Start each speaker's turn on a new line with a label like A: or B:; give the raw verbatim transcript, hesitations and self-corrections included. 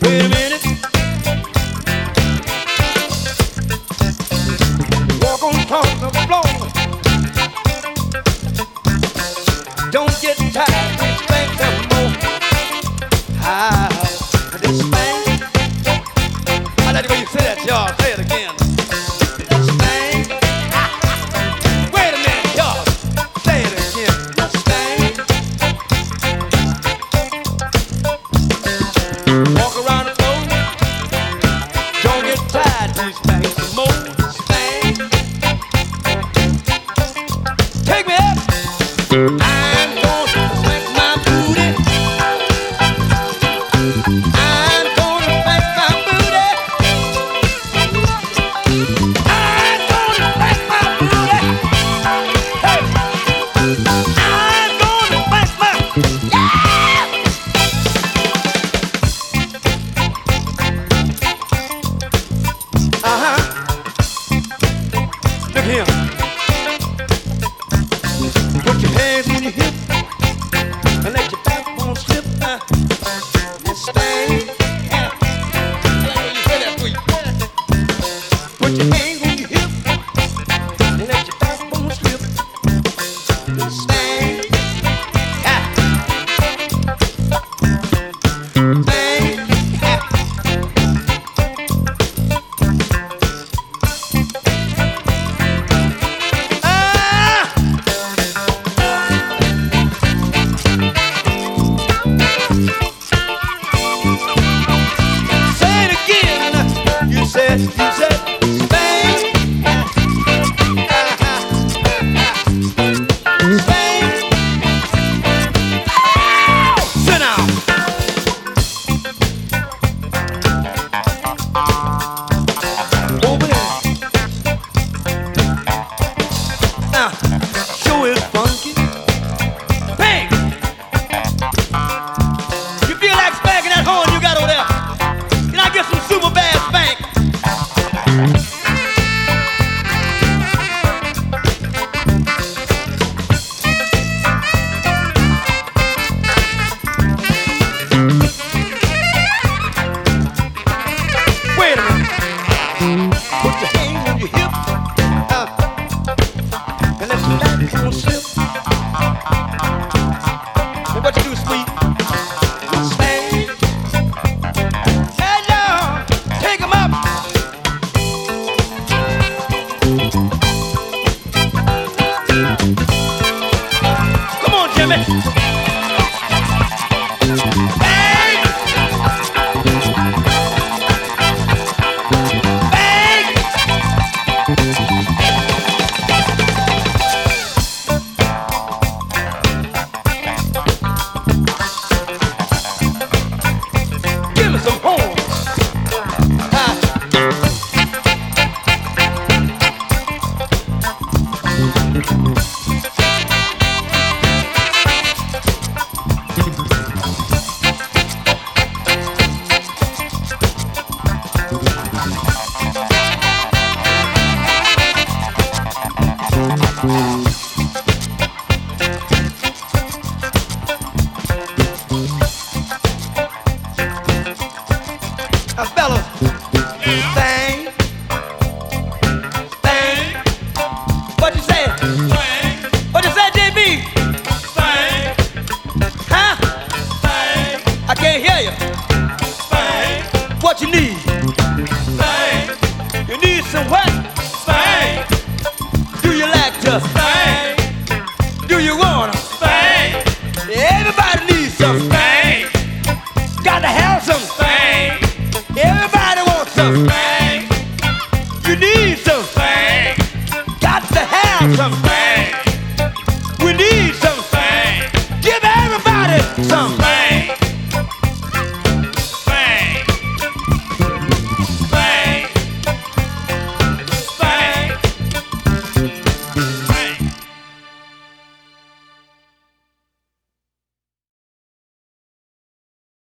A: Wait a minute. Walk on across the floor. Don't get tired. Spank some more. Ah, this spank. I like the way you say that, y'all. Say it again. Spank. Wait a minute, y'all. Say it again. Spank. Walk around the floor. Don't get tired. Just spank some more. Spank. Take me up. I'm gonna spank my booty. I'm gonna spank my booty. I'm gonna spank my booty. Hey, I'm gonna spank my yeah. Uh huh. Look here. Put your hands on your hips and let your backbone slip uh, and stay. Yeah. I like when you say that, sweet. Put your hands on your hips and let your backbone slip and stay. Yeah. Stay. Yeah. Ah! Say it again. You said, you said, Spain. Spain. Sit down. Over there. Now, show is funky. Bang. You feel like spanking that horn you got over there? Can I get some super bad spank? Wait a minute. Put your hands on your hips uh, and let your backbone slip. And what you do, sweet? Spank. Hey, Lord, take 'em up. Come on, Jimmy. Bang! Bang! Give me some horns. Ah. Uh, fellas, bang, bang. What you say? Bang. What you say, J B? Bang. Huh? Bang. I can't hear you. Bang. What you need? Bang. You need some what? Bang. Do you like to? Bang. Do you wanna? Bang. Everybody needs some. Bang. Got to have some. Bang. Everybody wants some. Bang. You need some. Bang. Got to have some. Bang.